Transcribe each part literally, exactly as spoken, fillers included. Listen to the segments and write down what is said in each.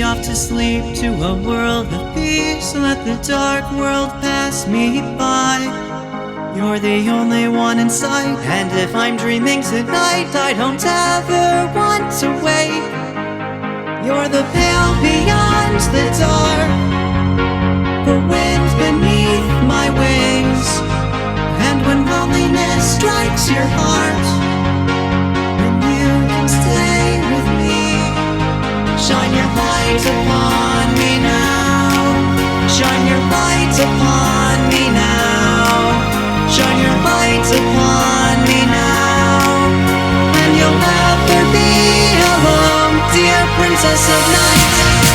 off to sleep, to a world of peace. Let the dark world pass me by. You're the only one in sight, and if I'm dreaming tonight, I don't ever want to wake. You're the pale beyond the dark, the wind beneath my wings. And when loneliness strikes your heart, then you can stay with me. Shine your light upon me now. Shine your light upon me now. Shine your light upon me now. And you'll never be alone, dear princess of night.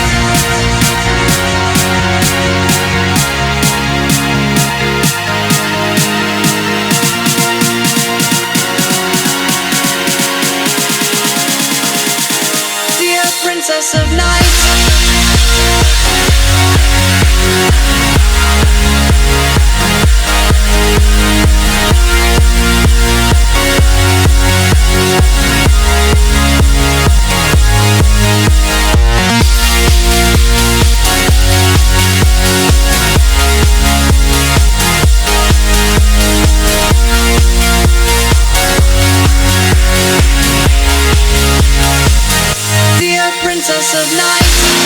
Dear princess of night. Princess of night.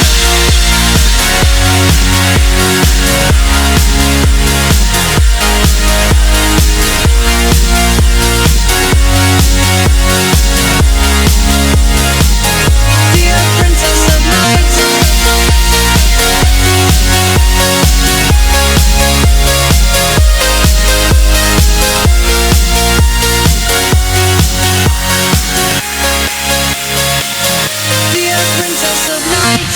Dear princess of night. Dear princess of night.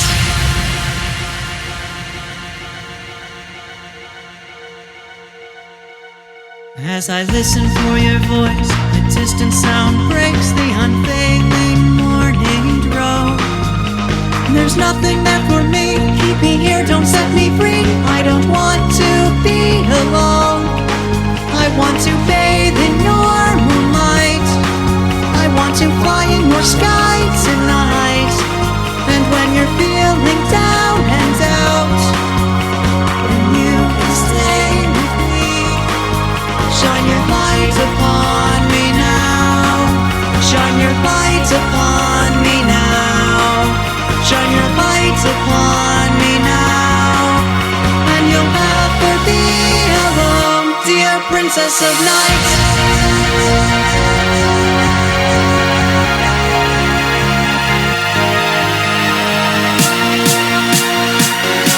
As I listen for your voice, a distant sound breaks the unfailing morning drone. There's nothing there for me, keep me here, don't set me free. I don't want to be alone. I want to bathe in your moonlight. I want to fly in your sky tonight. And when you're feeling down and out, then you can stay with me. Shine your light upon me now. Shine your light upon me now. Shine your light upon me now. And you'll never be alone, dear princess of night.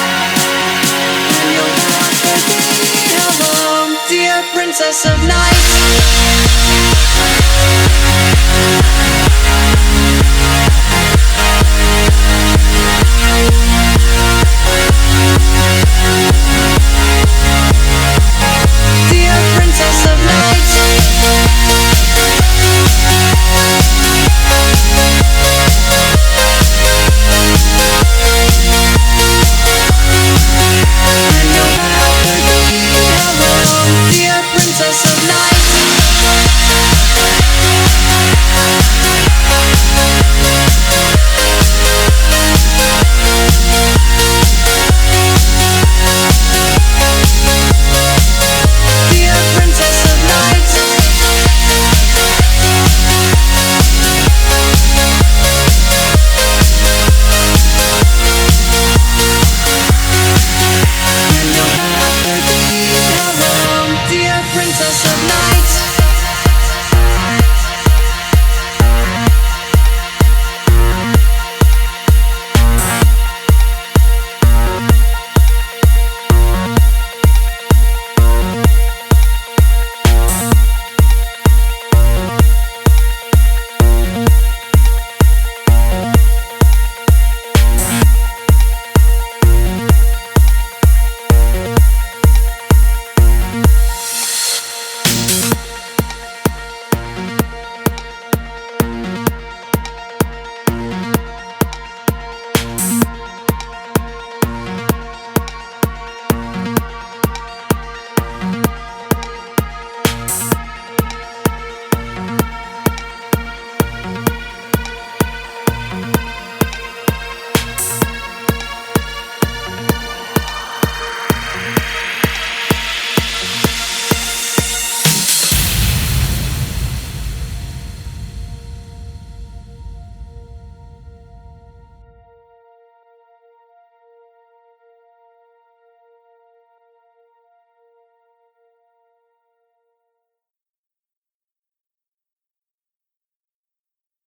Princess of night.